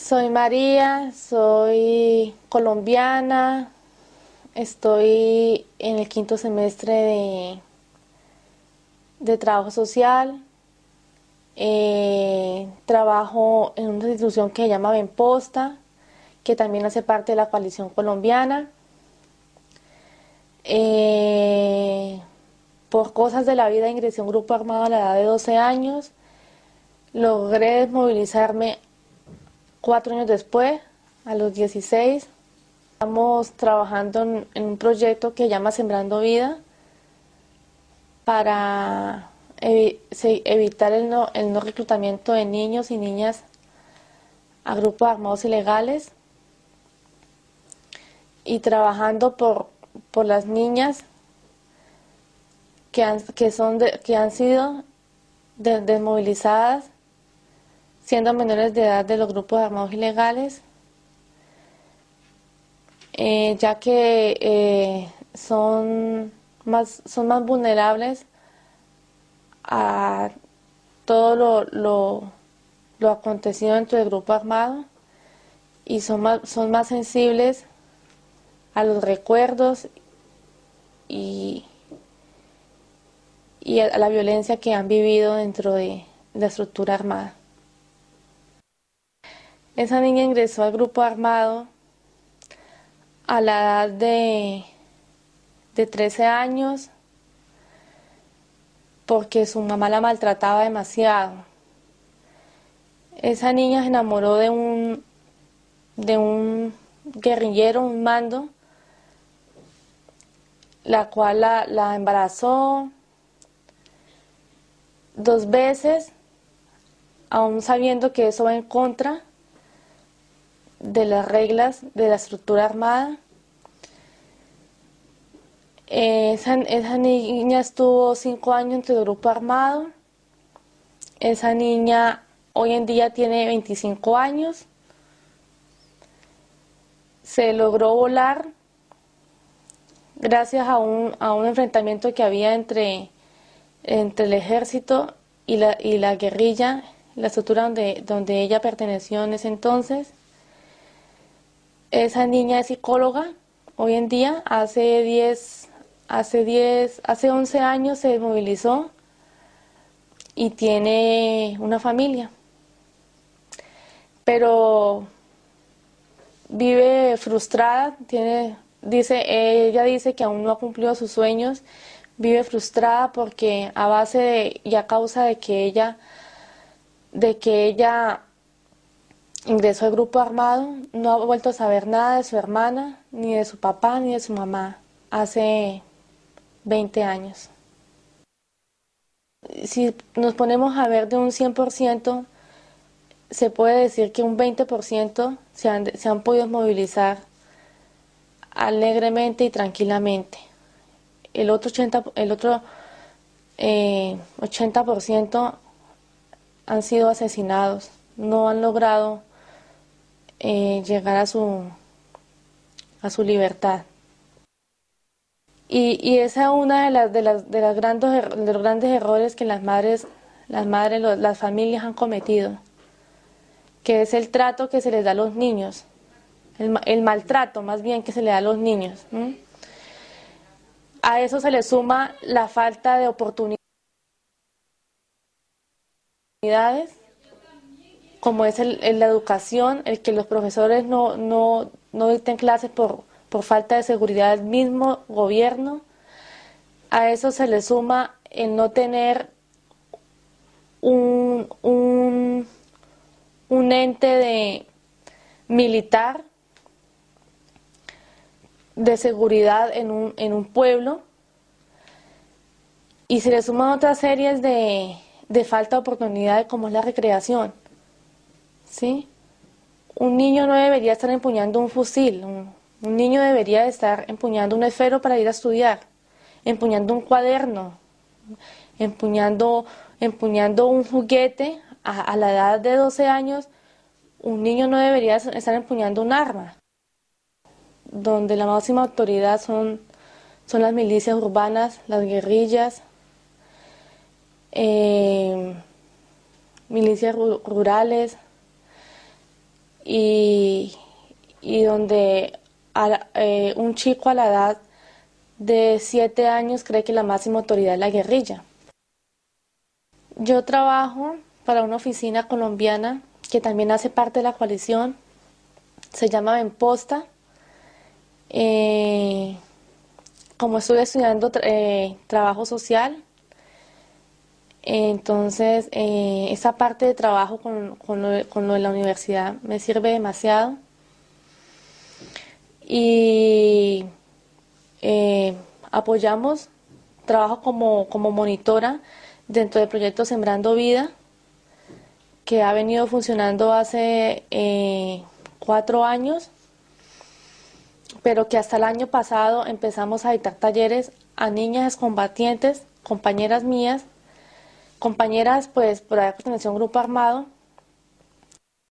Soy María, soy colombiana, estoy en el quinto semestre de trabajo social, trabajo en una institución que se llama Benposta, que también hace parte de la coalición colombiana. Por cosas de la vida ingresé a un grupo armado a la edad de 12 años, logré desmovilizarme 4 años después, a los 16. Estamos trabajando en un proyecto que se llama Sembrando Vida para evitar el no reclutamiento de niños y niñas a grupos armados ilegales y trabajando por las niñas que han sido desmovilizadas siendo menores de edad de los grupos armados ilegales, ya que son más vulnerables a todo lo acontecido dentro del grupo armado y son más sensibles a los recuerdos y a la violencia que han vivido dentro de la estructura armada. Esa niña ingresó al grupo armado a la edad de 13 años porque su mamá la maltrataba demasiado. Esa niña se enamoró de un guerrillero, un mando, la cual la embarazó 2 veces, aún sabiendo que eso va en contra de las reglas de la estructura armada. Esa niña estuvo 5 años entre el grupo armado. Esa niña hoy en día tiene 25 años. Se logró volar gracias a un enfrentamiento que había entre el ejército y la guerrilla, la estructura donde ella perteneció en ese entonces. Esa niña es psicóloga hoy en día. Hace 11 años se desmovilizó y tiene una familia. Pero vive frustrada, ella dice que aún no ha cumplido sus sueños, vive frustrada porque a base y a causa de que ella ingresó al grupo armado, no ha vuelto a saber nada de su hermana, ni de su papá, ni de su mamá, hace 20 años. Si nos ponemos a ver de un 100%, se puede decir que un 20% se han podido movilizar alegremente y tranquilamente. El otro 80% han sido asesinados, no han logrado llegar a su libertad. Y esa es una de los grandes errores que las familias han cometido, que es el trato que se les da a los niños, el maltrato más bien que se le da a los niños. A eso se le suma la falta de oportunidades, como es la educación, el que los profesores no dicten clases por falta de seguridad del mismo gobierno. A eso se le suma el no tener un ente militar de seguridad en un pueblo, y se le suman otras series de falta de oportunidades como es la recreación, ¿sí? Un niño no debería estar empuñando un fusil, un niño debería estar empuñando un esfero para ir a estudiar, empuñando un cuaderno, empuñando un juguete. A la edad de 12 años, un niño no debería estar empuñando un arma, donde la máxima autoridad son las milicias urbanas, las guerrillas, milicias rurales, y, y donde un chico a la edad de 7 años cree que la máxima autoridad es la guerrilla. Yo trabajo para una oficina colombiana que también hace parte de la coalición, se llama Benposta. Eh, Como estoy estudiando trabajo social, entonces esa parte de trabajo con lo de la universidad me sirve demasiado. Y eh, apoyamos, trabajo como monitora dentro del proyecto Sembrando Vida, que ha venido funcionando hace 4 años, pero que hasta el año pasado empezamos a dictar talleres a niñas combatientes, compañeras mías, compañeras pues por haber pertenecido a un grupo armado,